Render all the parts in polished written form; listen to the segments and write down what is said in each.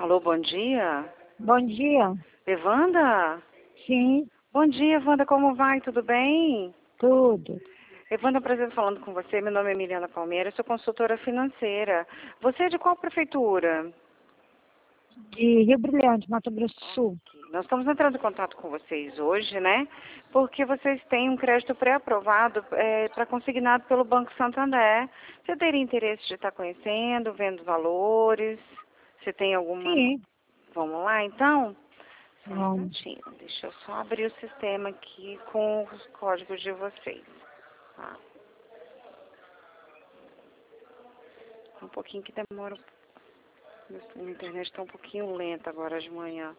Alô, bom dia. Bom dia. Evanda? Sim, Bom dia, Evanda, como vai? Tudo bem? tudo. Evanda, prazer falando com você. Meu nome é Emiliana Palmeira, sou consultora financeira. Você é de qual prefeitura? De Rio Brilhante, Mato Grosso do Sul. Nós estamos entrando em contato com vocês hoje, né? Porque vocês têm um crédito pré-aprovado para consignado pelo Banco Santander. Você teria interesse de estar conhecendo, vendo valores? Você tem alguma... Sim. Vamos lá, então? Só um Vamos. instantinho. Deixa eu só abrir o sistema aqui com os códigos de vocês. Tá? Um pouquinho que demora. A internet está um pouquinho lenta agora de manhã.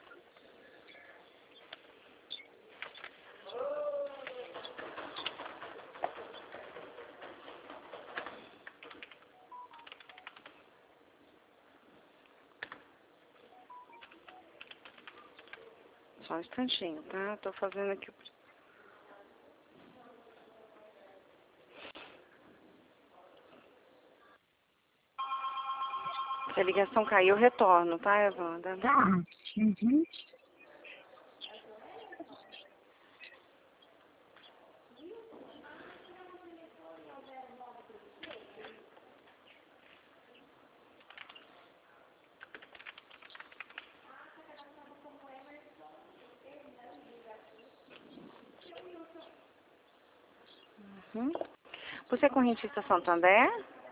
Só um instantinho, tá? Tô fazendo aqui. Se a ligação cair, eu retorno, tá, Evanda? Tá. Uhum. Uhum. Você é correntista Santander?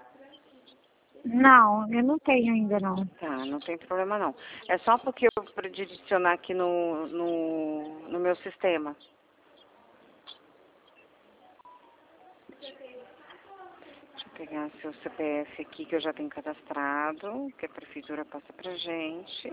Não, eu não tenho ainda não. Tá, não tem problema não. É só porque eu para adicionar aqui no meu sistema. Deixa eu pegar seu CPF aqui que eu já tenho cadastrado, que a prefeitura passa pra gente.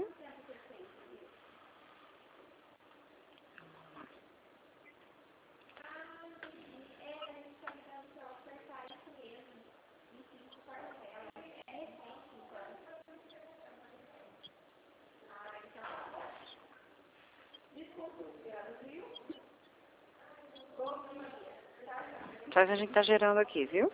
Só que a gente tá gerando aqui, viu?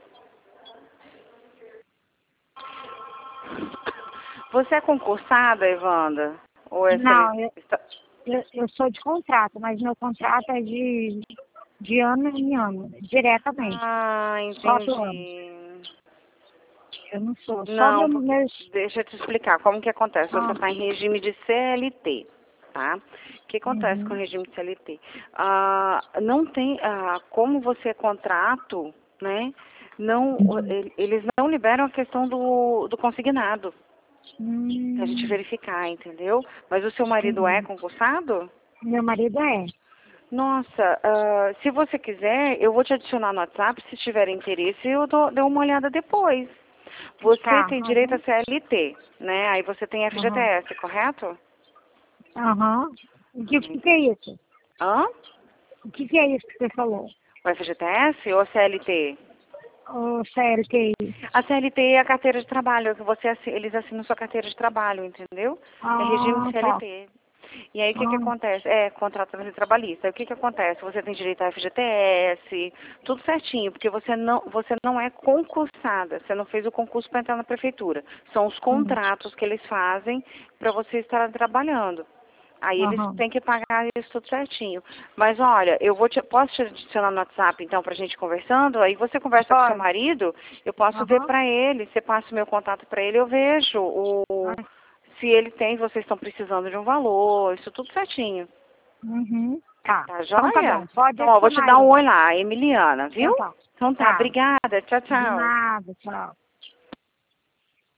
Você é concursada, Evanda? Ou é Não, está... eu sou de contrato, mas meu contrato é de ano em ano, diretamente. Ah, 4 anos. entendi. Eu não sou. Só Não, porque... meus... Deixa eu te explicar como que acontece. Você Ah, está em regime de CLT, tá? O que acontece com o uhum, regime de CLT? Não tem... como você é contrato, né? Não, uhum. eles não liberam a questão do consignado. Pra gente Hum, verificar, entendeu? Mas o seu marido é entendi. concursado? Meu marido é. Nossa, se você quiser, eu vou te adicionar no WhatsApp. Se tiver interesse, eu dou uma olhada depois. Você Tá, tem direito a aham, CLT, né? Aí você tem aham, FGTS, correto? aham. O que é isso? Hã? O que é isso que você falou? O FGTS ou CLT? Ô, sério, que é isso? A CLT é a carteira de trabalho, que eles assinam sua carteira de trabalho, entendeu? É regime de Ah, tá. CLT. E aí o que Ah, acontece? É, contrato trabalhista. Aí, o que acontece? Você tem direito a FGTS, tudo certinho, porque você não é concursada, você não fez o concurso para entrar na prefeitura. São os uhum, contratos que eles fazem para você estar trabalhando. Aí eles aham. têm que pagar isso tudo certinho. Mas olha, posso te adicionar no WhatsApp então pra gente conversando? Aí você conversa com seu Pode. marido, eu posso ver Aham. pra ele, você passa o meu contato pra ele, eu vejo Ah, se ele tem, vocês estão precisando de um valor, isso tudo certinho. uhum. Tá. Tá Então tá bom. joia? Pode Então, ó, vou te adicionar dar um ele. oi lá, Emiliana, viu? Então tá. Então tá, Tá. obrigada, tchau, De tchau. nada. Tchau.